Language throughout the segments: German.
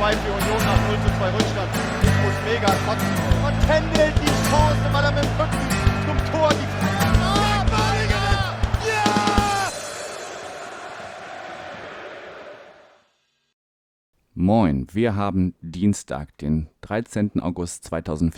2 für Union nach 0:2 Rückstand. Nico Schläger trotzdem. Und Kendall die Chance, weil er mit dem Rücken zum Tor die Moin, wir haben Dienstag, den 13. August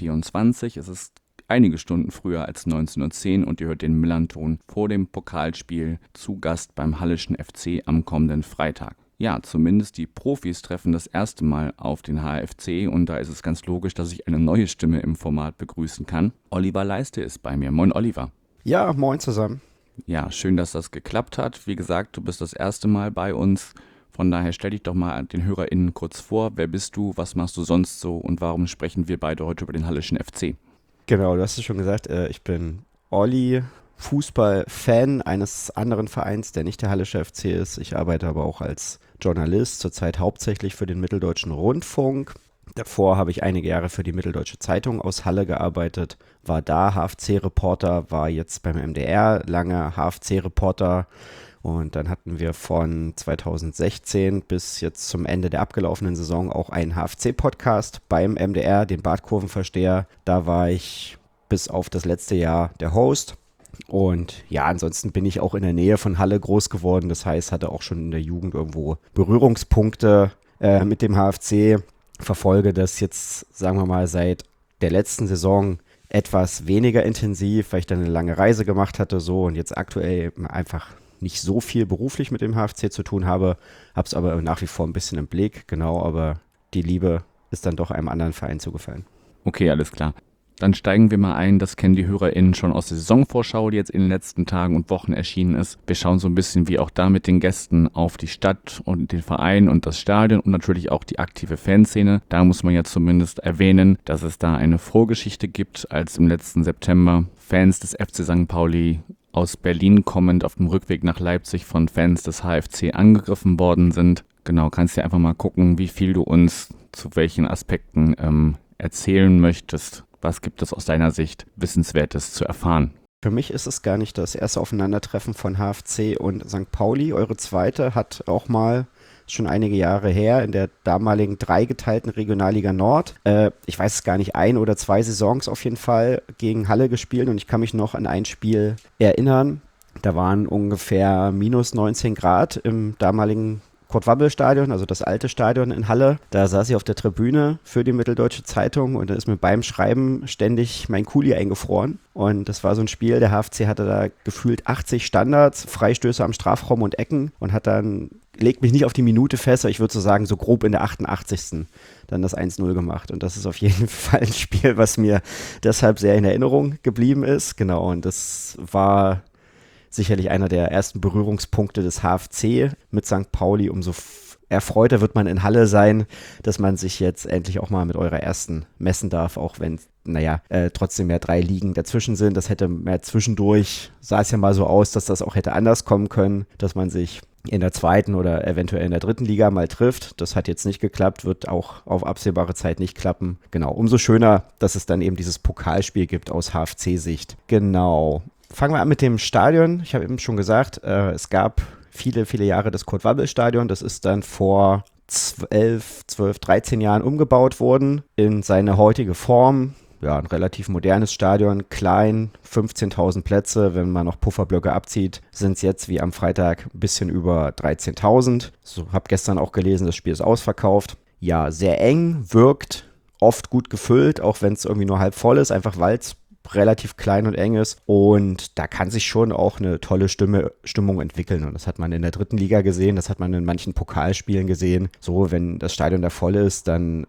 2024. Es ist einige Stunden früher als 19:10 Uhr und ihr hört den Millernton vor dem Pokalspiel zu Gast beim Halleschen FC am kommenden Freitag. Ja, zumindest die Profis treffen das erste Mal auf den HFC und da ist es ganz logisch, dass ich eine neue Stimme im Format begrüßen kann. Oliver Leiste ist bei mir. Moin, Oliver. Ja, moin zusammen. Ja, schön, dass das geklappt hat. Wie gesagt, du bist das erste Mal bei uns. Von daher stell dich doch mal den HörerInnen kurz vor. Wer bist du, was machst du sonst so und warum sprechen wir beide heute über den Halleschen FC? Genau, du hast es schon gesagt, ich bin Olli, Fußballfan eines anderen Vereins, der nicht der Hallische FC ist. Ich arbeite aber auch als Journalist, zurzeit hauptsächlich für den Mitteldeutschen Rundfunk. Davor habe ich einige Jahre für die Mitteldeutsche Zeitung aus Halle gearbeitet, war da HFC-Reporter, war jetzt beim MDR lange HFC-Reporter. Und dann hatten wir von 2016 bis jetzt zum Ende der abgelaufenen Saison auch einen HFC-Podcast beim MDR, den Bartkurvenversteher. Da war ich bis auf das letzte Jahr der Host. Und ja, ansonsten bin ich auch in der Nähe von Halle groß geworden. Das heißt, hatte auch schon in der Jugend irgendwo Berührungspunkte mit dem HFC. Verfolge das jetzt, sagen wir mal, seit der letzten Saison etwas weniger intensiv, weil ich dann eine lange Reise gemacht hatte so und jetzt aktuell einfach nicht so viel beruflich mit dem HFC zu tun habe es aber nach wie vor ein bisschen im Blick, genau, aber die Liebe ist dann doch einem anderen Verein zugefallen. Okay, alles klar. Dann steigen wir mal ein, das kennen die HörerInnen schon aus der Saisonvorschau, die jetzt in den letzten Tagen und Wochen erschienen ist. Wir schauen so ein bisschen wie auch da mit den Gästen auf die Stadt und den Verein und das Stadion und natürlich auch die aktive Fanszene. Da muss man ja zumindest erwähnen, dass es da eine Vorgeschichte gibt, als im letzten September Fans des FC St. Pauli aus Berlin kommend auf dem Rückweg nach Leipzig von Fans des HFC angegriffen worden sind. Genau, kannst ja einfach mal gucken, wie viel du uns zu welchen Aspekten erzählen möchtest. Was gibt es aus deiner Sicht Wissenswertes zu erfahren? Für mich ist es gar nicht das erste Aufeinandertreffen von HFC und St. Pauli. Eure zweite hat auch mal, schon einige Jahre her, in der damaligen dreigeteilten Regionalliga Nord. Ich weiß es gar nicht, 1 oder 2 Saisons auf jeden Fall gegen Halle gespielt und ich kann mich noch an ein Spiel erinnern. Da waren ungefähr minus 19 Grad im damaligen Kurt-Wabbel-Stadion, also das alte Stadion in Halle. Da saß ich auf der Tribüne für die Mitteldeutsche Zeitung und da ist mir beim Schreiben ständig mein Kuli eingefroren. Und das war so ein Spiel, der HFC hatte da gefühlt 80 Standards, Freistöße am Strafraum und Ecken und hat dann, legt mich nicht auf die Minute fest, aber ich würde so sagen, so grob in der 88. dann das 1:0 gemacht. Und das ist auf jeden Fall ein Spiel, was mir deshalb sehr in Erinnerung geblieben ist. Genau, und das war sicherlich einer der ersten Berührungspunkte des HFC mit St. Pauli. Umso erfreuter wird man in Halle sein, dass man sich jetzt endlich auch mal mit eurer ersten messen darf, auch wenn, trotzdem ja 3 Ligen dazwischen sind. Das hätte mehr zwischendurch, sah es ja mal so aus, dass das auch hätte anders kommen können, dass man sich in der 2. oder eventuell in der 3. Liga mal trifft. Das hat jetzt nicht geklappt, wird auch auf absehbare Zeit nicht klappen. Genau, umso schöner, dass es dann eben dieses Pokalspiel gibt aus HFC-Sicht. Genau. Fangen wir an mit dem Stadion. Ich habe eben schon gesagt, es gab viele, viele Jahre das Kurt-Wabbel-Stadion. Das ist dann vor 12, 13 Jahren umgebaut worden in seine heutige Form. Ja, ein relativ modernes Stadion, klein, 15.000 Plätze. Wenn man noch Pufferblöcke abzieht, sind es jetzt wie am Freitag ein bisschen über 13.000. So, habe gestern auch gelesen, das Spiel ist ausverkauft. Ja, sehr eng, wirkt oft gut gefüllt, auch wenn es irgendwie nur halb voll ist, einfach weil es relativ klein und eng ist und da kann sich schon auch eine tolle Stimmung entwickeln und das hat man in der 3. Liga gesehen, das hat man in manchen Pokalspielen gesehen. So, wenn das Stadion da voll ist, dann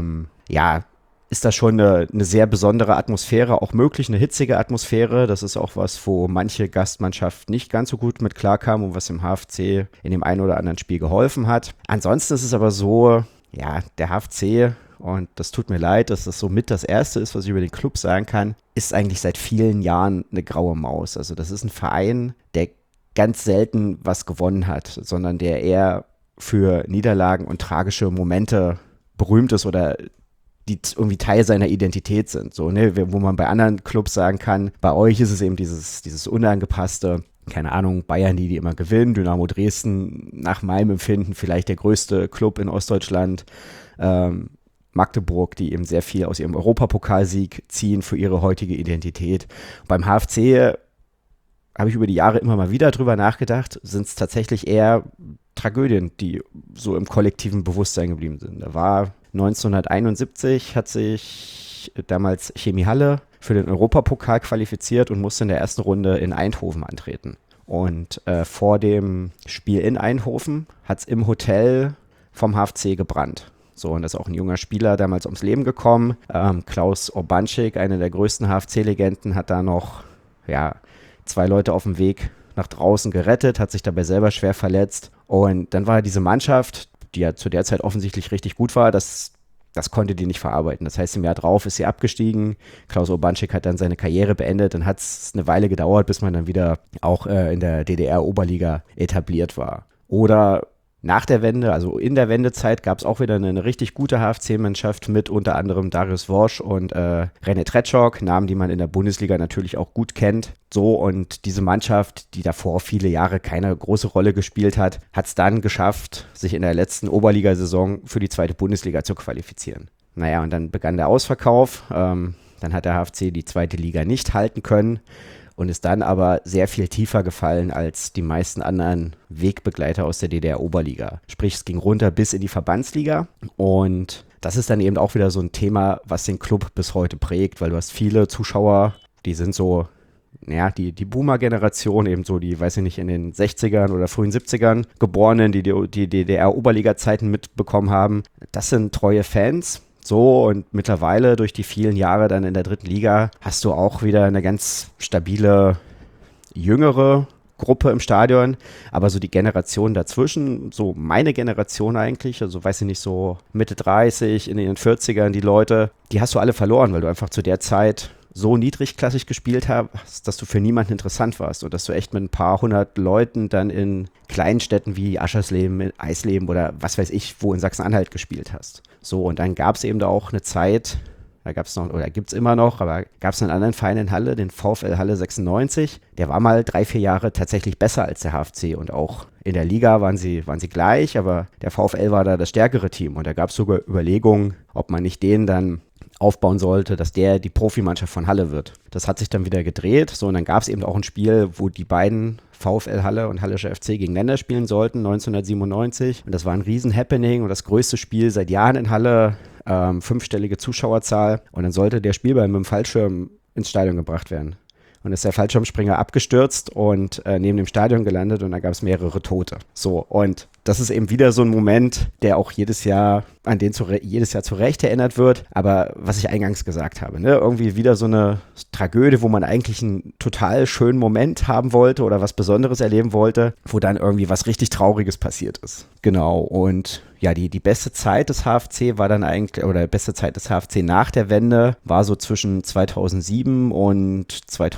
ist da schon eine sehr besondere Atmosphäre auch möglich, eine hitzige Atmosphäre. Das ist auch was, wo manche Gastmannschaft nicht ganz so gut mit klarkam und was dem HFC in dem einen oder anderen Spiel geholfen hat. Ansonsten ist es aber so, ja, der HFC, und das tut mir leid, dass das so mit das Erste ist, was ich über den Club sagen kann, ist eigentlich seit vielen Jahren eine graue Maus. Also das ist ein Verein, der ganz selten was gewonnen hat, sondern der eher für Niederlagen und tragische Momente berühmt ist oder die irgendwie Teil seiner Identität sind. So, ne? Wo man bei anderen Clubs sagen kann, bei euch ist es eben dieses unangepasste, keine Ahnung, Bayern, die immer gewinnen, Dynamo Dresden nach meinem Empfinden vielleicht der größte Club in Ostdeutschland, Magdeburg, die eben sehr viel aus ihrem Europapokalsieg ziehen für ihre heutige Identität. Beim HFC habe ich über die Jahre immer mal wieder drüber nachgedacht, sind es tatsächlich eher Tragödien, die so im kollektiven Bewusstsein geblieben sind. Da war 1971, hat sich damals Chemie Halle für den Europapokal qualifiziert und musste in der ersten Runde in Eindhoven antreten. Und vor dem Spiel in Eindhoven hat es im Hotel vom HFC gebrannt. So, und da ist auch ein junger Spieler damals ums Leben gekommen. Klaus Urbanczyk, einer der größten HFC-Legenden, hat da noch 2 Leute auf dem Weg nach draußen gerettet, hat sich dabei selber schwer verletzt. Und dann war diese Mannschaft, die ja zu der Zeit offensichtlich richtig gut war, das konnte die nicht verarbeiten. Das heißt, im Jahr drauf ist sie abgestiegen. Klaus Urbanczyk hat dann seine Karriere beendet. Dann hat es eine Weile gedauert, bis man dann wieder auch in der DDR-Oberliga etabliert war. Oder nach der Wende, also in der Wendezeit, gab es auch wieder eine richtig gute HFC-Mannschaft mit unter anderem Darius Wosch und René Tretschok, Namen, die man in der Bundesliga natürlich auch gut kennt. So, und diese Mannschaft, die davor viele Jahre keine große Rolle gespielt hat, hat es dann geschafft, sich in der letzten Oberligasaison für die 2. Bundesliga zu qualifizieren. Naja, und dann begann der Ausverkauf. Dann hat der HFC die 2. Liga nicht halten können. Und ist dann aber sehr viel tiefer gefallen als die meisten anderen Wegbegleiter aus der DDR-Oberliga. Sprich, es ging runter bis in die Verbandsliga. Und das ist dann eben auch wieder so ein Thema, was den Club bis heute prägt, weil du hast viele Zuschauer, die sind so, die Boomer-Generation, eben so die, weiß ich nicht, in den 60ern oder frühen 70ern Geborenen, die DDR-Oberliga-Zeiten mitbekommen haben. Das sind treue Fans. So, und mittlerweile durch die vielen Jahre dann in der 3. Liga hast du auch wieder eine ganz stabile, jüngere Gruppe im Stadion, aber so die Generation dazwischen, so meine Generation eigentlich, also weiß ich nicht, so Mitte 30, in den 40ern, die Leute, die hast du alle verloren, weil du einfach zu der Zeit so niedrigklassig gespielt hast, dass du für niemanden interessant warst und dass du echt mit ein paar hundert Leuten dann in kleinen Städten wie Aschersleben, Eisleben oder was weiß ich, wo in Sachsen-Anhalt gespielt hast. So, und dann gab es eben da auch eine Zeit, da gab es noch, oder gibt es immer noch, aber gab es einen anderen Verein in Halle, den VfL Halle 96, der war mal 3-4 Jahre tatsächlich besser als der HFC und auch in der Liga waren sie gleich, aber der VfL war da das stärkere Team und da gab es sogar Überlegungen, ob man nicht den dann aufbauen sollte, dass der die Profimannschaft von Halle wird. Das hat sich dann wieder gedreht, so, und dann gab es eben auch ein Spiel, wo die beiden VfL Halle und Hallischer FC gegeneinander spielen sollten, 1997, und das war ein Riesen-Happening und das größte Spiel seit Jahren in Halle, 5-stellige Zuschauerzahl, und dann sollte der Spielball mit dem Fallschirm ins Stadion gebracht werden. Und ist der Fallschirmspringer abgestürzt und neben dem Stadion gelandet und da gab es mehrere Tote. So, und das ist eben wieder so ein Moment, der auch jedes Jahr zu Recht erinnert wird. Aber was ich eingangs gesagt habe, ne, irgendwie wieder so eine Tragödie, wo man eigentlich einen total schönen Moment haben wollte oder was Besonderes erleben wollte, wo dann irgendwie was richtig Trauriges passiert ist. Genau, und ja, die beste Zeit des HFC war dann eigentlich, oder beste Zeit des HFC nach der Wende war so zwischen 2007 und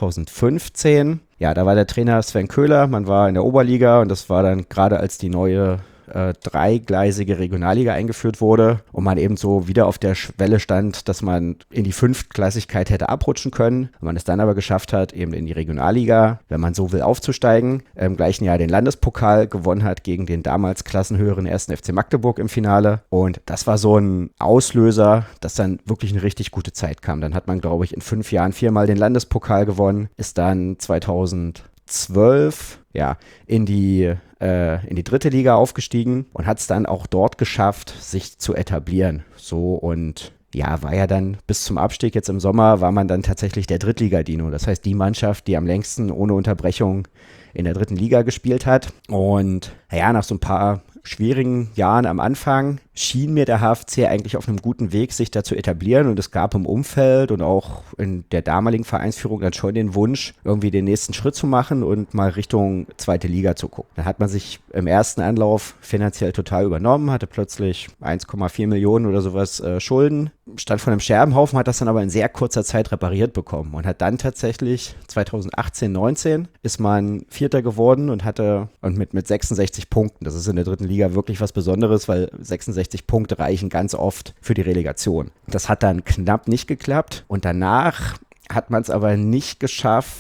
2015. Ja, da war der Trainer Sven Köhler, man war in der Oberliga und das war dann gerade als die neue dreigleisige Regionalliga eingeführt wurde und man eben so wieder auf der Schwelle stand, dass man in die Fünftklassigkeit hätte abrutschen können. Man es dann aber geschafft hat, eben in die Regionalliga, wenn man so will, aufzusteigen. Im gleichen Jahr den Landespokal gewonnen hat gegen den damals klassenhöheren 1. FC Magdeburg im Finale. Und das war so ein Auslöser, dass dann wirklich eine richtig gute Zeit kam. Dann hat man, glaube ich, in 5 Jahren 4-mal den Landespokal gewonnen, ist dann 2012 in die 3. Liga aufgestiegen und hat es dann auch dort geschafft, sich zu etablieren. So, und ja, war ja dann bis zum Abstieg jetzt im Sommer, war man dann tatsächlich der Drittliga-Dino. Das heißt, die Mannschaft, die am längsten ohne Unterbrechung in der 3. Liga gespielt hat. Und ja, nach so ein paar schwierigen Jahren am Anfang schien mir der HFC eigentlich auf einem guten Weg, sich da zu etablieren, und es gab im Umfeld und auch in der damaligen Vereinsführung dann schon den Wunsch, irgendwie den nächsten Schritt zu machen und mal Richtung 2. Liga zu gucken. Dann hat man sich im ersten Anlauf finanziell total übernommen, hatte plötzlich 1,4 Millionen oder sowas Schulden, stand vor einem Scherbenhaufen, hat das dann aber in sehr kurzer Zeit repariert bekommen und hat dann tatsächlich 2018, 19 ist man Vierter geworden und mit 66 Punkten. Das ist in der 3. Liga wirklich was Besonderes, weil 66 Punkte reichen ganz oft für die Relegation. Das hat dann knapp nicht geklappt und danach hat man es aber nicht geschafft,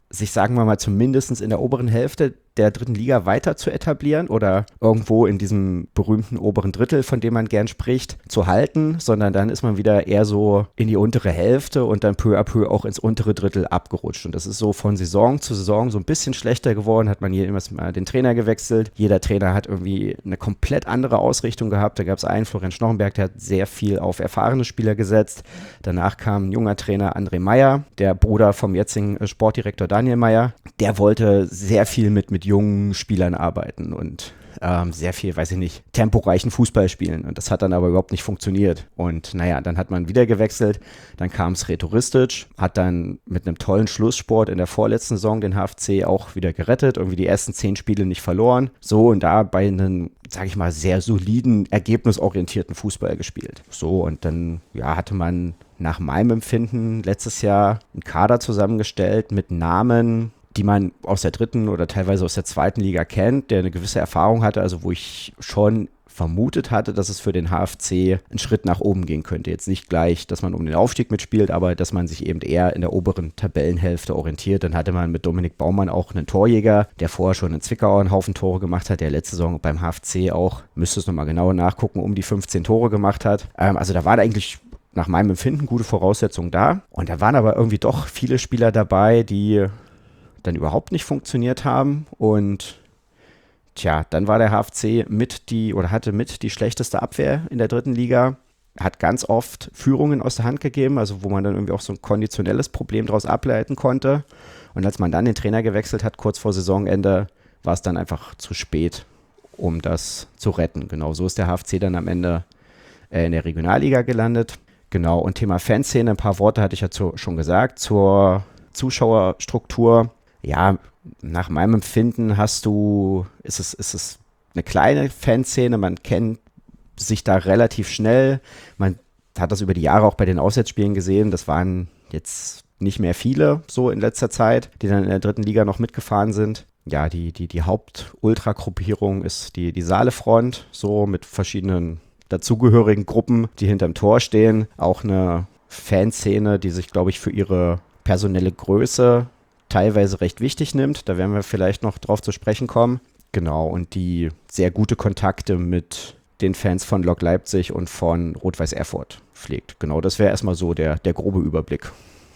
sich, sagen wir mal, zumindest in der oberen Hälfte der dritten Liga weiter zu etablieren oder irgendwo in diesem berühmten oberen Drittel, von dem man gern spricht, zu halten, sondern dann ist man wieder eher so in die untere Hälfte und dann peu à peu auch ins untere Drittel abgerutscht. Und das ist so von Saison zu Saison so ein bisschen schlechter geworden, hat man jeweils mal den Trainer gewechselt. Jeder Trainer hat irgendwie eine komplett andere Ausrichtung gehabt. Da gab es einen, Florian Schnochenberg, der hat sehr viel auf erfahrene Spieler gesetzt. Danach kam ein junger Trainer, André Meyer, der Bruder vom jetzigen Sportdirektor Daniel Meyer. Der wollte sehr viel mit jungen Spielern arbeiten und sehr viel, weiß ich nicht, temporeichen Fußball spielen. Und das hat dann aber überhaupt nicht funktioniert. Und naja, dann hat man wieder gewechselt. Dann kam Sreto Ristic, hat dann mit einem tollen Schlusssport in der vorletzten Saison den HFC auch wieder gerettet. Irgendwie die ersten 10 Spiele nicht verloren. So, und da bei einem, sage ich mal, sehr soliden, ergebnisorientierten Fußball gespielt. So, und dann ja, hatte man nach meinem Empfinden letztes Jahr einen Kader zusammengestellt mit Namen, die man aus der dritten oder teilweise aus der zweiten Liga kennt, der eine gewisse Erfahrung hatte, also wo ich schon vermutet hatte, dass es für den HFC einen Schritt nach oben gehen könnte. Jetzt nicht gleich, dass man um den Aufstieg mitspielt, aber dass man sich eben eher in der oberen Tabellenhälfte orientiert. Dann hatte man mit Dominik Baumann auch einen Torjäger, der vorher schon in Zwickau einen Haufen Tore gemacht hat, der letzte Saison beim HFC auch, müsste es nochmal genauer nachgucken, um die 15 Tore gemacht hat. Also da waren eigentlich nach meinem Empfinden gute Voraussetzungen da. Und da waren aber irgendwie doch viele Spieler dabei, die dann überhaupt nicht funktioniert haben und tja, dann war der HFC hatte mit die schlechteste Abwehr in der dritten Liga, hat ganz oft Führungen aus der Hand gegeben, also wo man dann irgendwie auch so ein konditionelles Problem daraus ableiten konnte, und als man dann den Trainer gewechselt hat, kurz vor Saisonende, war es dann einfach zu spät, um das zu retten. Genau, so ist der HFC dann am Ende in der Regionalliga gelandet. Genau, und Thema Fanszene, ein paar Worte hatte ich ja schon gesagt, zur Zuschauerstruktur. Ja, nach meinem Empfinden ist es eine kleine Fanszene, man kennt sich da relativ schnell, man hat das über die Jahre auch bei den Auswärtsspielen gesehen, das waren jetzt nicht mehr viele so in letzter Zeit, die dann in der dritten Liga noch mitgefahren sind. Ja, die Haupt-Ultra-Gruppierung ist die Saale-Front, so mit verschiedenen dazugehörigen Gruppen, die hinterm Tor stehen. Auch eine Fanszene, die sich, glaube ich, für ihre personelle Größe teilweise recht wichtig nimmt. Da werden wir vielleicht noch drauf zu sprechen kommen. Genau, und die sehr gute Kontakte mit den Fans von Lok Leipzig und von Rot-Weiß Erfurt pflegt. Genau, das wäre erstmal so der grobe Überblick.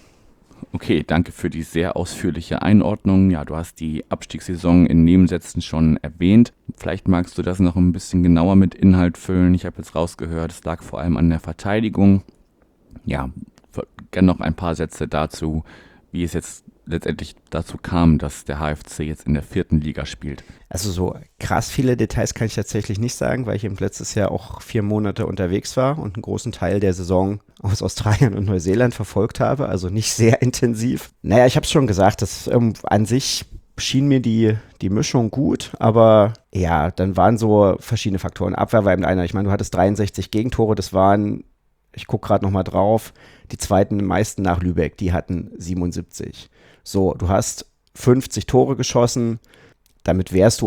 Okay, danke für die sehr ausführliche Einordnung. Ja, du hast die Abstiegssaison in Nebensätzen schon erwähnt. Vielleicht magst du das noch ein bisschen genauer mit Inhalt füllen. Ich habe jetzt rausgehört, es lag vor allem an der Verteidigung. Ja, gerne noch ein paar Sätze dazu, wie es jetzt letztendlich dazu kam, dass der HFC jetzt in der 4. Liga spielt. Also so krass viele Details kann ich tatsächlich nicht sagen, weil ich eben letztes Jahr auch 4 Monate unterwegs war und einen großen Teil der Saison aus Australien und Neuseeland verfolgt habe, also nicht sehr intensiv. Naja, ich habe es schon gesagt, dass an sich schien mir die Mischung gut, aber ja, dann waren so verschiedene Faktoren. Abwehr war eben einer, ich meine, du hattest 63 Gegentore, das waren, ich gucke gerade nochmal drauf, die zweiten meisten nach Lübeck, die hatten 77. So, du hast 50 Tore geschossen, damit hättest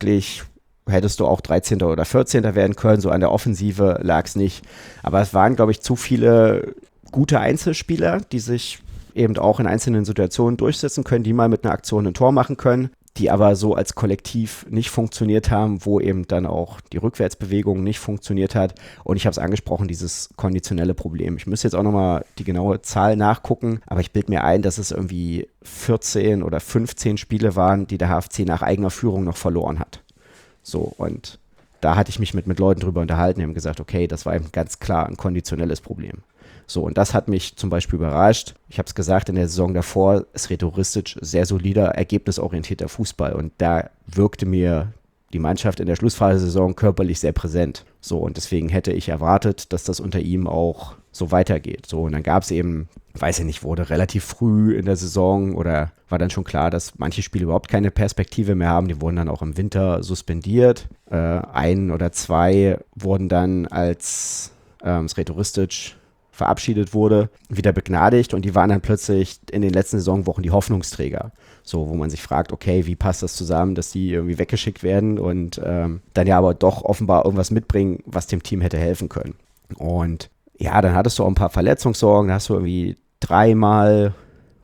du auch 13. oder 14. werden können, so an der Offensive lag es nicht. Aber es waren, glaube ich, zu viele gute Einzelspieler, die sich eben auch in einzelnen Situationen durchsetzen können, die mal mit einer Aktion ein Tor machen können, die aber so als Kollektiv nicht funktioniert haben, wo eben dann auch die Rückwärtsbewegung nicht funktioniert hat. Und ich habe es angesprochen, dieses konditionelle Problem. Ich müsste jetzt auch nochmal die genaue Zahl nachgucken, aber ich bilde mir ein, dass es irgendwie 14 oder 15 Spiele waren, die der HFC nach eigener Führung noch verloren hat. So, und da hatte ich mich mit Leuten drüber unterhalten, die haben gesagt, okay, das war eben ganz klar ein konditionelles Problem. So, und das hat mich zum Beispiel überrascht. Ich habe es gesagt, in der Saison davor ist Sreto Ristic sehr solider, ergebnisorientierter Fußball. Und da wirkte mir die Mannschaft in der Schlussphase der Saison körperlich sehr präsent. So, und deswegen hätte ich erwartet, dass das unter ihm auch so weitergeht. So, und dann gab es eben, weiß ich nicht, wurde relativ früh in der Saison oder war dann schon klar, dass manche Spiele überhaupt keine Perspektive mehr haben. Die wurden dann auch im Winter suspendiert. 1 oder 2 wurden dann, als Sreto Ristic verabschiedet wurde, wieder begnadigt, und die waren dann plötzlich in den letzten Saisonwochen die Hoffnungsträger. So, wo man sich fragt, okay, wie passt das zusammen, dass die irgendwie weggeschickt werden und dann ja aber doch offenbar irgendwas mitbringen, was dem Team hätte helfen können. Und ja, dann hattest du auch ein paar Verletzungssorgen, da hast du irgendwie 3-mal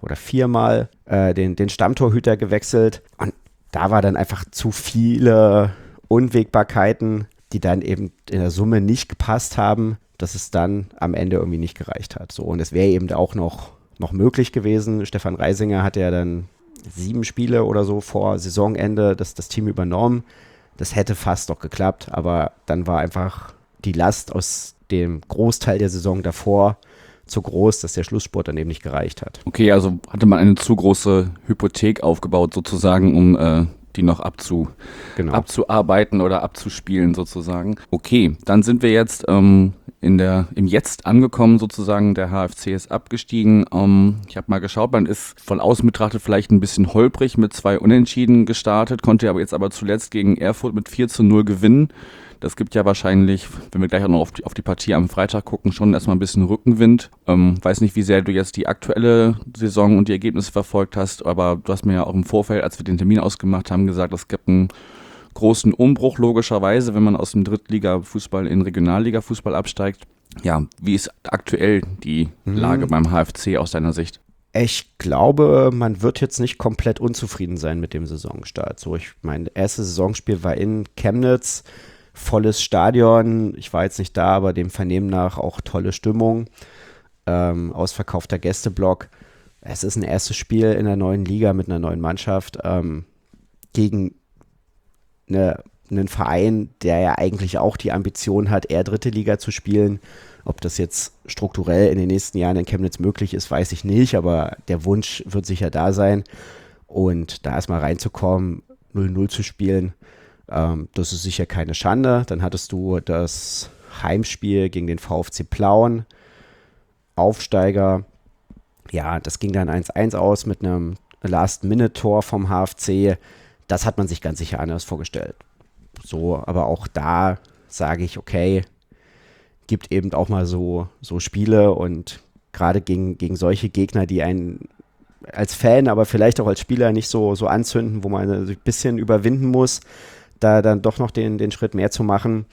oder 4-mal den Stammtorhüter gewechselt. Und da war dann einfach zu viele Unwägbarkeiten, die dann eben in der Summe nicht gepasst haben, dass es dann am Ende irgendwie nicht gereicht hat. So, und es wäre eben auch noch möglich gewesen. Stefan Reisinger hat ja dann 7 Spiele oder so vor Saisonende das Team übernommen. Das hätte fast doch geklappt, aber dann war einfach die Last aus dem Großteil der Saison davor zu groß, dass der Schlussspurt dann eben nicht gereicht hat. Okay, also hatte man eine zu große Hypothek aufgebaut sozusagen, um die noch abzuarbeiten oder abzuspielen sozusagen. Okay, dann sind wir jetzt im Jetzt angekommen sozusagen. Der HFC ist abgestiegen. Ich habe mal geschaut, man ist von außen betrachtet vielleicht ein bisschen holprig mit 2 Unentschieden gestartet, konnte jetzt aber zuletzt gegen Erfurt mit 4-0 gewinnen. Das gibt ja wahrscheinlich, wenn wir gleich auch noch auf die Partie am Freitag gucken, schon erstmal ein bisschen Rückenwind. Weiß nicht, wie sehr du jetzt die aktuelle Saison und die Ergebnisse verfolgt hast, aber du hast mir ja auch im Vorfeld, als wir den Termin ausgemacht haben, gesagt, es gibt einen großen Umbruch logischerweise, wenn man aus dem Drittliga-Fußball in Regionalliga-Fußball absteigt. Ja, wie ist aktuell die Lage beim HFC aus deiner Sicht? Ich glaube, man wird jetzt nicht komplett unzufrieden sein mit dem Saisonstart. So, mein erstes Saisonspiel war in Chemnitz. Volles Stadion, ich war jetzt nicht da, aber dem Vernehmen nach auch tolle Stimmung, ausverkaufter Gästeblock. Es ist ein erstes Spiel in der neuen Liga mit einer neuen Mannschaft gegen einen Verein, der ja eigentlich auch die Ambition hat, eher dritte Liga zu spielen. Ob das jetzt strukturell in den nächsten Jahren in Chemnitz möglich ist, weiß ich nicht, aber der Wunsch wird sicher da sein. Und da erstmal reinzukommen, 0-0 zu spielen, das ist sicher keine Schande. Dann hattest du das Heimspiel gegen den VfC Plauen, Aufsteiger. Ja, das ging dann 1-1 aus mit einem Last-Minute-Tor vom HFC. Das hat man sich ganz sicher anders vorgestellt. So, aber auch da sage ich, okay, gibt eben auch mal so Spiele und gerade gegen solche Gegner, die einen als Fan, aber vielleicht auch als Spieler nicht so anzünden, wo man sich ein bisschen überwinden muss, da dann doch noch den Schritt mehr zu machen.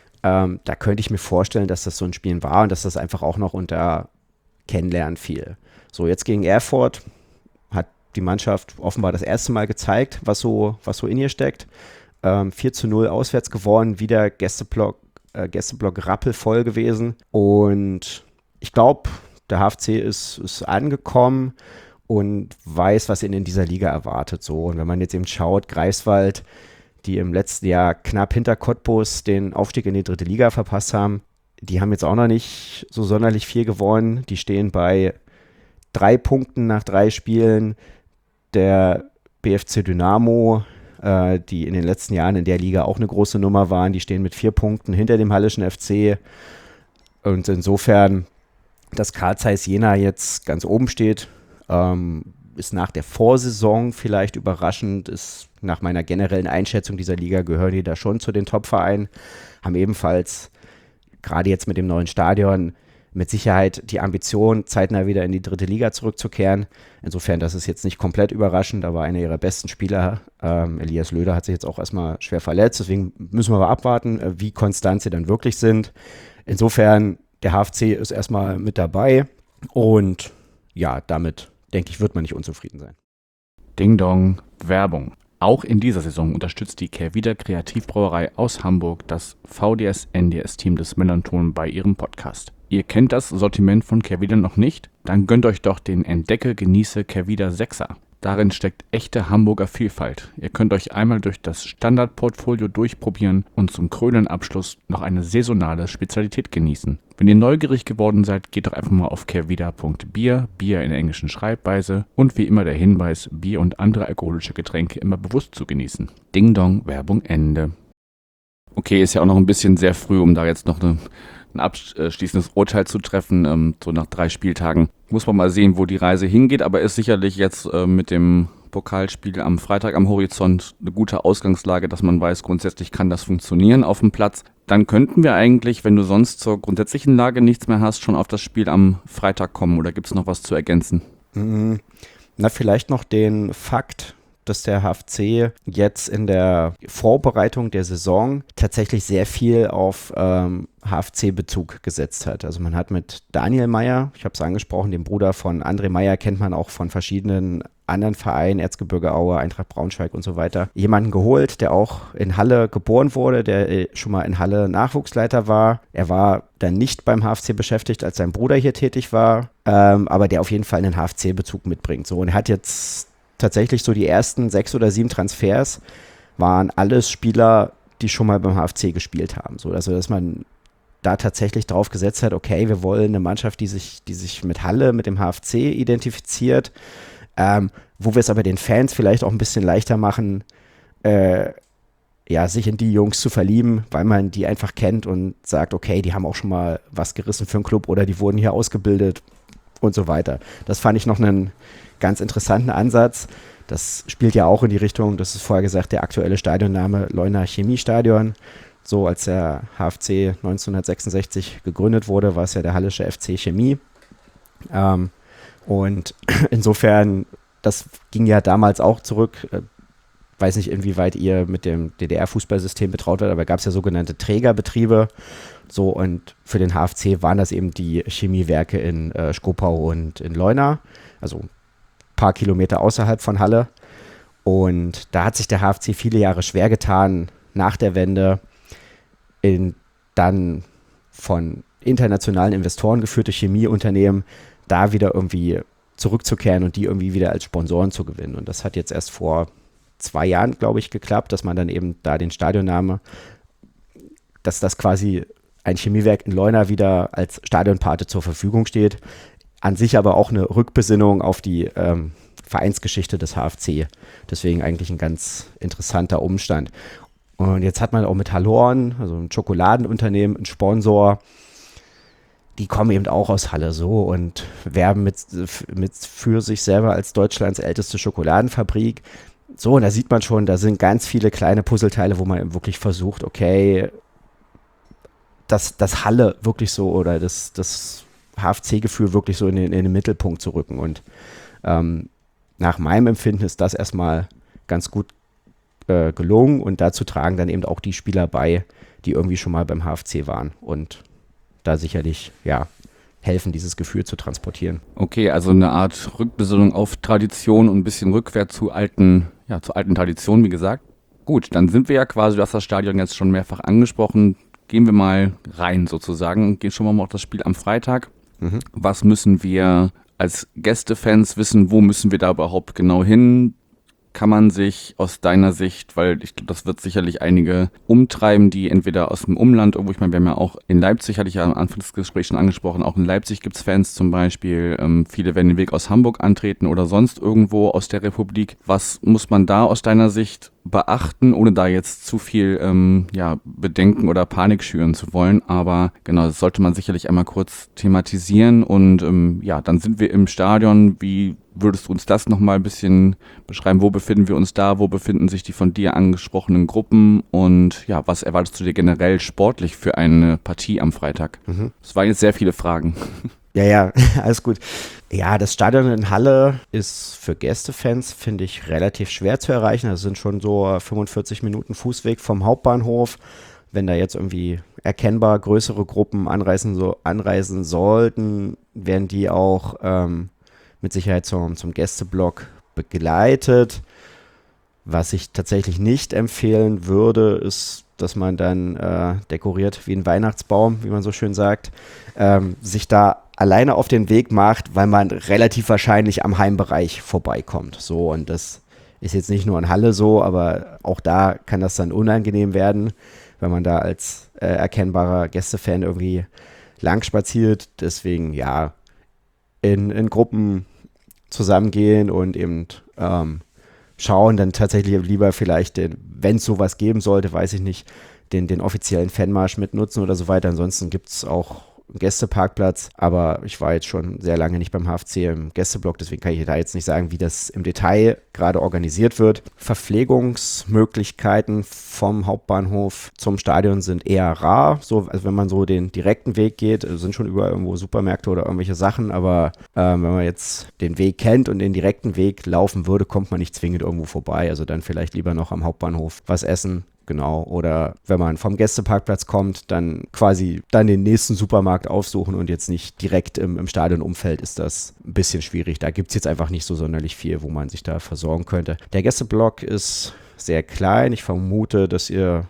Da könnte ich mir vorstellen, dass das so ein Spiel war und dass das einfach auch noch unter Kennenlernen fiel. So, jetzt gegen Erfurt hat die Mannschaft offenbar das erste Mal gezeigt, was so in ihr steckt. 4-0 auswärts gewonnen, wieder Gästeblock rappelvoll gewesen. Und ich glaube, der HFC ist angekommen und weiß, was ihn in dieser Liga erwartet. So. Und wenn man jetzt eben schaut, Greifswald, die im letzten Jahr knapp hinter Cottbus den Aufstieg in die dritte Liga verpasst haben, die haben jetzt auch noch nicht so sonderlich viel gewonnen. Die stehen bei 3 Punkten nach 3 Spielen. Der BFC Dynamo, die in den letzten Jahren in der Liga auch eine große Nummer waren, die stehen mit 4 Punkten hinter dem Hallischen FC. Und insofern, dass Carl Zeiss Jena jetzt ganz oben steht, ist nach der Vorsaison vielleicht überraschend, ist nach meiner generellen Einschätzung dieser Liga gehören die da schon zu den Top-Vereinen, haben ebenfalls gerade jetzt mit dem neuen Stadion mit Sicherheit die Ambition, zeitnah wieder in die dritte Liga zurückzukehren. Insofern, das ist jetzt nicht komplett überraschend, aber einer ihrer besten Spieler, Elias Löder, hat sich jetzt auch erstmal schwer verletzt. Deswegen müssen wir aber abwarten, wie konstant sie dann wirklich sind. Insofern, der HFC ist erstmal mit dabei und ja, damit denke ich, wird man nicht unzufrieden sein. Ding Dong, Werbung. Auch in dieser Saison unterstützt die Kehrwieder Kreativbrauerei aus Hamburg das VDS-NDS-Team des Melanton bei ihrem Podcast. Ihr kennt das Sortiment von Kehrwieder noch nicht? Dann gönnt euch doch den Entdecke, Genieße Kehrwieder 6er. Darin steckt echte Hamburger Vielfalt. Ihr könnt euch einmal durch das Standardportfolio durchprobieren und zum krönenden Abschluss noch eine saisonale Spezialität genießen. Wenn ihr neugierig geworden seid, geht doch einfach mal auf kehrwieder.bier, Bier in der englischen Schreibweise und wie immer der Hinweis, Bier und andere alkoholische Getränke immer bewusst zu genießen. Ding Dong, Werbung Ende. Okay, ist ja auch noch ein bisschen sehr früh, um da jetzt noch ein abschließendes Urteil zu treffen. So nach 3 Spieltagen muss man mal sehen, wo die Reise hingeht, aber ist sicherlich jetzt mit dem Pokalspiel am Freitag am Horizont eine gute Ausgangslage, dass man weiß, grundsätzlich kann das funktionieren auf dem Platz. Dann könnten wir eigentlich, wenn du sonst zur grundsätzlichen Lage nichts mehr hast, schon auf das Spiel am Freitag kommen, oder gibt es noch was zu ergänzen? Na, vielleicht noch den Fakt, dass der HFC jetzt in der Vorbereitung der Saison tatsächlich sehr viel auf HFC-Bezug gesetzt hat. Also man hat mit Daniel Meyer, ich habe es angesprochen, dem Bruder von André Meyer, kennt man auch von verschiedenen anderen Vereinen, Erzgebirge Aue, Eintracht Braunschweig und so weiter, jemanden geholt, der auch in Halle geboren wurde, der schon mal in Halle Nachwuchsleiter war. Er war dann nicht beim HFC beschäftigt, als sein Bruder hier tätig war, aber der auf jeden Fall einen HFC-Bezug mitbringt. So, und er hat jetzt tatsächlich so die ersten 6 oder 7 Transfers waren alles Spieler, die schon mal beim HFC gespielt haben. So, also dass man da tatsächlich drauf gesetzt hat, okay, wir wollen eine Mannschaft, die sich mit Halle, mit dem HFC identifiziert, wo wir es aber den Fans vielleicht auch ein bisschen leichter machen, sich in die Jungs zu verlieben, weil man die einfach kennt und sagt, okay, die haben auch schon mal was gerissen für einen Club oder die wurden hier ausgebildet und so weiter. Das fand ich noch einen ganz interessanten Ansatz. Das spielt ja auch in die Richtung, das ist vorher gesagt, der aktuelle Stadionname Leuna Chemiestadion. So als der HFC 1966 gegründet wurde, war es ja der Hallische FC Chemie. Und insofern, das ging ja damals auch zurück, weiß nicht, inwieweit ihr mit dem DDR-Fußballsystem betraut werdet, aber gab es ja sogenannte Trägerbetriebe. So, und für den HFC waren das eben die Chemiewerke in Schkopau und in Leuna, also ein paar Kilometer außerhalb von Halle. Und da hat sich der HFC viele Jahre schwer getan, nach der Wende in dann von internationalen Investoren geführte Chemieunternehmen da wieder irgendwie zurückzukehren und die irgendwie wieder als Sponsoren zu gewinnen. Und das hat jetzt erst vor 2 Jahren, glaube ich, geklappt, dass man dann eben da den Stadionname, dass das quasi ein Chemiewerk in Leuna wieder als Stadionpate zur Verfügung steht. An sich aber auch eine Rückbesinnung auf die Vereinsgeschichte des HFC. Deswegen eigentlich ein ganz interessanter Umstand. Und jetzt hat man auch mit Hallorn, also ein Schokoladenunternehmen, einen Sponsor, die kommen eben auch aus Halle so und werben mit für sich selber als Deutschlands älteste Schokoladenfabrik. So, und da sieht man schon, da sind ganz viele kleine Puzzleteile, wo man eben wirklich versucht, okay, das Halle wirklich so oder das HFC-Gefühl wirklich so in den Mittelpunkt zu rücken. Und nach meinem Empfinden ist das erstmal ganz gut gelungen und dazu tragen dann eben auch die Spieler bei, die irgendwie schon mal beim HFC waren und da sicherlich, helfen, dieses Gefühl zu transportieren. Okay, also eine Art Rückbesinnung auf Tradition und ein bisschen Rückkehr zu alten Traditionen, wie gesagt. Gut, dann sind wir ja quasi, du hast das Stadion jetzt schon mehrfach angesprochen, gehen wir mal rein sozusagen, gehen schon mal auf das Spiel am Freitag. Mhm. Was müssen wir als Gästefans wissen, wo müssen wir da überhaupt genau hin? Kann man sich aus deiner Sicht, weil ich glaube, das wird sicherlich einige umtreiben, die entweder aus dem Umland, irgendwo, ich meine, wir haben ja auch in Leipzig, hatte ich ja am Anfang des Gesprächs schon angesprochen, auch in Leipzig gibt es Fans zum Beispiel, viele werden den Weg aus Hamburg antreten oder sonst irgendwo aus der Republik. Was muss man da aus deiner Sicht beachten, ohne da jetzt zu viel Bedenken oder Panik schüren zu wollen, aber genau, das sollte man sicherlich einmal kurz thematisieren und dann sind wir im Stadion. Wie würdest du uns das nochmal ein bisschen beschreiben? Wo befinden wir uns da? Wo befinden sich die von dir angesprochenen Gruppen? Und ja, was erwartest du dir generell sportlich für eine Partie am Freitag? Das waren jetzt sehr viele Fragen. Ja, alles gut. Ja, das Stadion in Halle ist für Gästefans, finde ich, relativ schwer zu erreichen. Das sind schon so 45 Minuten Fußweg vom Hauptbahnhof. Wenn da jetzt irgendwie erkennbar größere Gruppen anreisen sollten, werden die auch mit Sicherheit zum Gästeblock begleitet. Was ich tatsächlich nicht empfehlen würde, ist, dass man dann dekoriert wie ein Weihnachtsbaum, wie man so schön sagt, sich da alleine auf den Weg macht, weil man relativ wahrscheinlich am Heimbereich vorbeikommt. So, und das ist jetzt nicht nur in Halle so, aber auch da kann das dann unangenehm werden, wenn man da als erkennbarer Gästefan irgendwie lang spaziert. Deswegen, in Gruppen zusammengehen und eben schauen, dann tatsächlich lieber vielleicht, wenn es sowas geben sollte, weiß ich nicht, den offiziellen Fanmarsch mitnutzen oder so weiter. Ansonsten gibt es auch einen Gästeparkplatz, aber ich war jetzt schon sehr lange nicht beim HFC im Gästeblock, deswegen kann ich da jetzt nicht sagen, wie das im Detail gerade organisiert wird. Verpflegungsmöglichkeiten vom Hauptbahnhof zum Stadion sind eher rar, so, also wenn man so den direkten Weg geht, sind schon überall irgendwo Supermärkte oder irgendwelche Sachen, aber wenn man jetzt den Weg kennt und den direkten Weg laufen würde, kommt man nicht zwingend irgendwo vorbei, also dann vielleicht lieber noch am Hauptbahnhof was essen. Genau, oder wenn man vom Gästeparkplatz kommt, dann quasi dann den nächsten Supermarkt aufsuchen und jetzt nicht direkt im Stadionumfeld ist das ein bisschen schwierig. Da gibt es jetzt einfach nicht so sonderlich viel, wo man sich da versorgen könnte. Der Gästeblock ist sehr klein. Ich vermute, dass ihr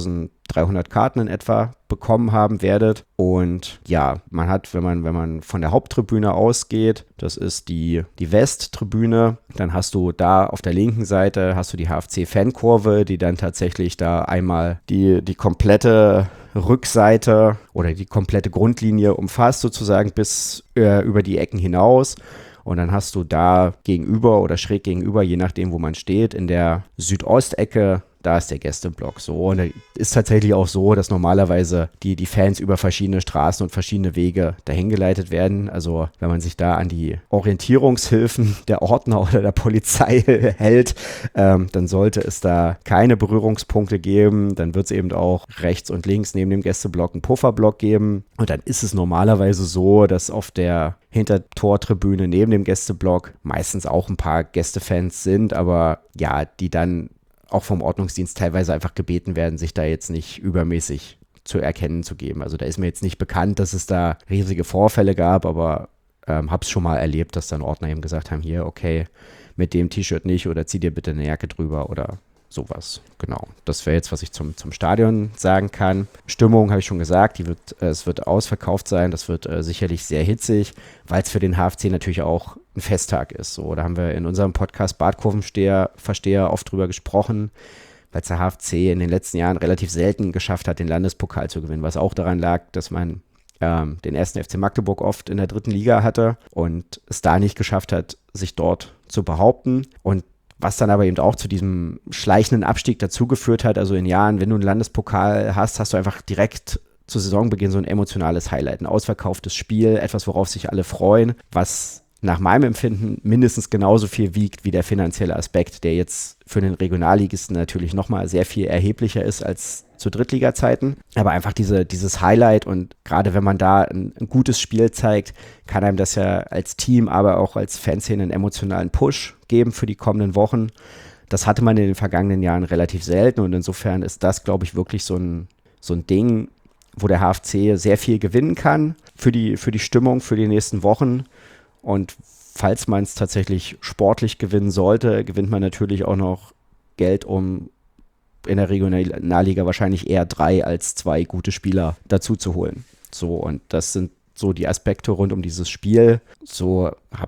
1300 Karten in etwa bekommen haben werdet. Und ja, man hat, wenn man von der Haupttribüne ausgeht, das ist die Westtribüne, dann hast du da auf der linken Seite hast du die HFC-Fankurve, die dann tatsächlich da einmal die komplette Rückseite oder die komplette Grundlinie umfasst, sozusagen bis über die Ecken hinaus. Und dann hast du da gegenüber oder schräg gegenüber, je nachdem, wo man steht, in der Südostecke, da ist der Gästeblock so. Und es ist tatsächlich auch so, dass normalerweise die Fans über verschiedene Straßen und verschiedene Wege dahin geleitet werden. Also wenn man sich da an die Orientierungshilfen der Ordner oder der Polizei hält, dann sollte es da keine Berührungspunkte geben. Dann wird es eben auch rechts und links neben dem Gästeblock einen Pufferblock geben. Und dann ist es normalerweise so, dass auf der Hintertortribüne neben dem Gästeblock meistens auch ein paar Gästefans sind, aber ja, die dann auch vom Ordnungsdienst teilweise einfach gebeten werden, sich da jetzt nicht übermäßig zu erkennen zu geben. Also da ist mir jetzt nicht bekannt, dass es da riesige Vorfälle gab, aber habe es schon mal erlebt, dass dann Ordner eben gesagt haben, hier, okay, mit dem T-Shirt nicht oder zieh dir bitte eine Jacke drüber oder sowas. Genau, das wäre jetzt, was ich zum Stadion sagen kann. Stimmung habe ich schon gesagt, es wird ausverkauft sein, das wird sicherlich sehr hitzig, weil es für den HFC natürlich auch ein Festtag ist. So, da haben wir in unserem Podcast Badkurvenversteher oft drüber gesprochen, weil es der HFC in den letzten Jahren relativ selten geschafft hat, den Landespokal zu gewinnen, was auch daran lag, dass man den ersten FC Magdeburg oft in der 3. Liga hatte und es da nicht geschafft hat, sich dort zu behaupten. Und was dann aber eben auch zu diesem schleichenden Abstieg dazugeführt hat, also in Jahren, wenn du einen Landespokal hast, hast du einfach direkt zu Saisonbeginn so ein emotionales Highlight, ein ausverkauftes Spiel, etwas, worauf sich alle freuen, was nach meinem Empfinden mindestens genauso viel wiegt wie der finanzielle Aspekt, der jetzt für den Regionalligisten natürlich nochmal sehr viel erheblicher ist als zu Drittliga-Zeiten. Aber einfach dieses Highlight und gerade wenn man da ein gutes Spiel zeigt, kann einem das ja als Team, aber auch als Fanszene einen emotionalen Push geben für die kommenden Wochen. Das hatte man in den vergangenen Jahren relativ selten und insofern ist das, glaube ich, wirklich so ein Ding, wo der HFC sehr viel gewinnen kann für die Stimmung für die nächsten Wochen. Und falls man es tatsächlich sportlich gewinnen sollte, gewinnt man natürlich auch noch Geld, um in der Regionalliga wahrscheinlich eher 3 als 2 gute Spieler dazu zu holen. So, und das sind so die Aspekte rund um dieses Spiel. So,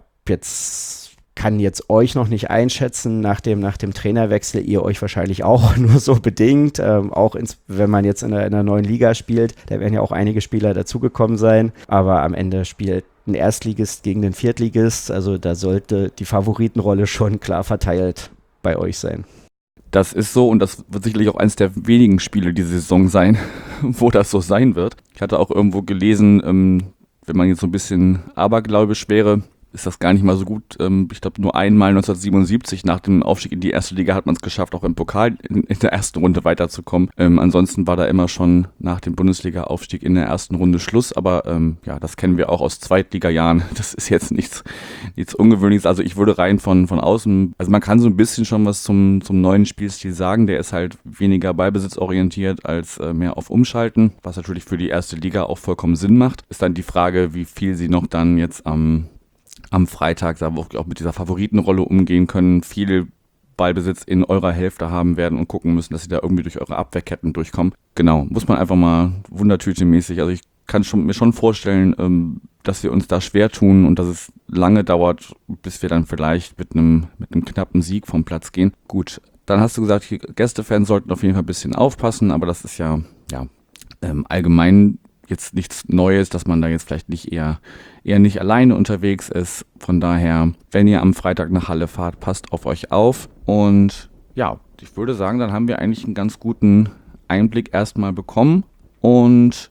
kann jetzt euch noch nicht einschätzen nach dem Trainerwechsel, ihr euch wahrscheinlich auch nur so bedingt, wenn man jetzt in einer neuen Liga spielt, da werden ja auch einige Spieler dazugekommen sein, aber am Ende spielt ein Erstligist gegen den Viertligist, also da sollte die Favoritenrolle schon klar verteilt bei euch sein. Das ist so und das wird sicherlich auch eines der wenigen Spiele diese Saison sein, wo das so sein wird. Ich hatte auch irgendwo gelesen, wenn man jetzt so ein bisschen abergläubisch wäre, ist das gar nicht mal so gut. Ich glaube, nur einmal 1977 nach dem Aufstieg in die erste Liga hat man es geschafft, auch im Pokal in der ersten Runde weiterzukommen. Ansonsten war da immer schon nach dem Bundesliga-Aufstieg in der ersten Runde Schluss. Aber ja, das kennen wir auch aus Zweitliga-Jahren. Das ist jetzt nichts Ungewöhnliches. Also ich würde rein von außen, also man kann so ein bisschen schon was zum neuen Spielstil sagen. Der ist halt weniger ballbesitzorientiert als mehr auf Umschalten, was natürlich für die erste Liga auch vollkommen Sinn macht. Ist dann die Frage, wie viel sie noch dann jetzt am Freitag da wirklich auch mit dieser Favoritenrolle umgehen können, viel Ballbesitz in eurer Hälfte haben werden und gucken müssen, dass sie da irgendwie durch eure Abwehrketten durchkommen. Genau, muss man einfach mal wundertütemäßig, also ich kann mir schon vorstellen, dass wir uns da schwer tun und dass es lange dauert, bis wir dann vielleicht mit einem knappen Sieg vom Platz gehen. Gut, dann hast du gesagt, die Gästefans sollten auf jeden Fall ein bisschen aufpassen, aber das ist ja allgemein jetzt nichts Neues, dass man da jetzt vielleicht nicht eher nicht alleine unterwegs ist. Von daher, wenn ihr am Freitag nach Halle fahrt, passt auf euch auf. Und ja, ich würde sagen, dann haben wir eigentlich einen ganz guten Einblick erstmal bekommen. Und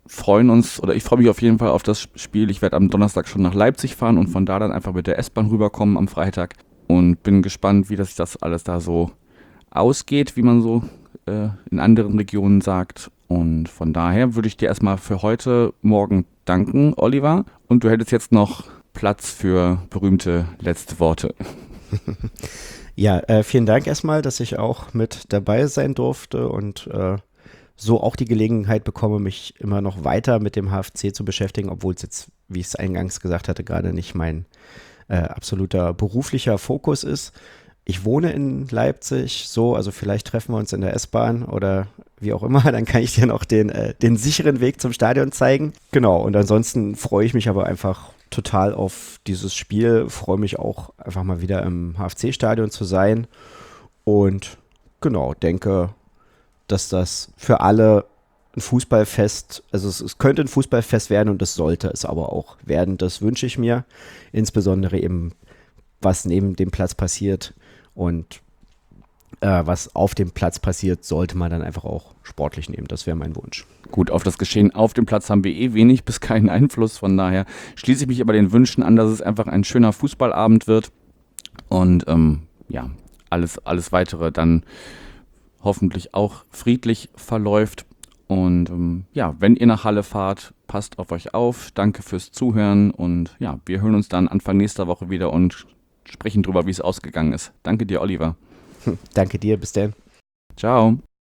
freuen uns, oder ich freue mich auf jeden Fall auf das Spiel. Ich werde am Donnerstag schon nach Leipzig fahren und von da dann einfach mit der S-Bahn rüberkommen am Freitag und bin gespannt, wie das alles da so ausgeht, wie man so in anderen Regionen sagt. Und von daher würde ich dir erstmal für heute Morgen danken, Oliver. Und du hättest jetzt noch Platz für berühmte letzte Worte. Ja, vielen Dank erstmal, dass ich auch mit dabei sein durfte und so auch die Gelegenheit bekomme, mich immer noch weiter mit dem HFC zu beschäftigen, obwohl es jetzt, wie ich es eingangs gesagt hatte, gerade nicht mein absoluter beruflicher Fokus ist. Ich wohne in Leipzig, also vielleicht treffen wir uns in der S-Bahn oder wie auch immer, dann kann ich dir noch den sicheren Weg zum Stadion zeigen. Genau, und ansonsten freue ich mich aber einfach total auf dieses Spiel, freue mich auch einfach mal wieder im HFC-Stadion zu sein und genau, denke, dass das für alle ein Fußballfest, also es könnte ein Fußballfest werden und es sollte es aber auch werden, das wünsche ich mir, insbesondere eben, was neben dem Platz passiert und was auf dem Platz passiert, sollte man dann einfach auch sportlich nehmen. Das wäre mein Wunsch. Gut, auf das Geschehen auf dem Platz haben wir wenig bis keinen Einfluss. Von daher schließe ich mich aber den Wünschen an, dass es einfach ein schöner Fußballabend wird. Und alles Weitere dann hoffentlich auch friedlich verläuft. Und wenn ihr nach Halle fahrt, passt auf euch auf. Danke fürs Zuhören. Und ja, wir hören uns dann Anfang nächster Woche wieder und sprechen drüber, wie es ausgegangen ist. Danke dir, Oliver. Danke dir, bis dann. Ciao.